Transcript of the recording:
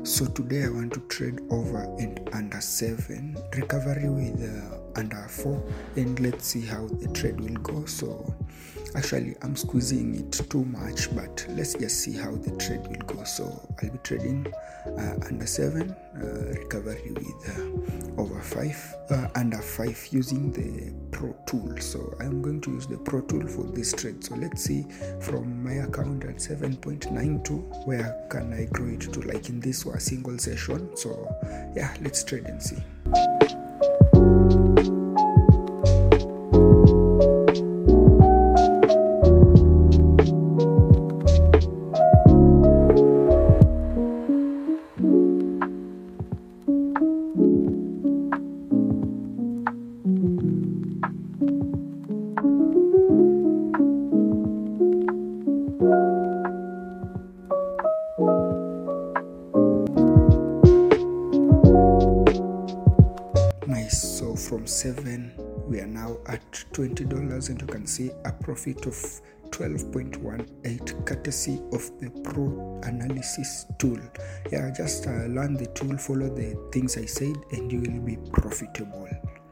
So today I want to trade over and under 7, recovery with under 4, and let's see how the trade will go. So actually I'm squeezing it too much, but let's just see how the trade will go. So I'll be trading under 7, recovery with over 5, under 5 using the Pro tool. So I'm going to use the Pro tool for this trade. So let's see from my account at 7.92, where can I grow it to, like in this one, single session. So yeah, let's trade and see. Nice. So from 7 we are now at $20, and you can see a profit of 12.18 courtesy of the Pro analysis tool. Yeah, just learn the tool, follow the things I said, and you will be profitable.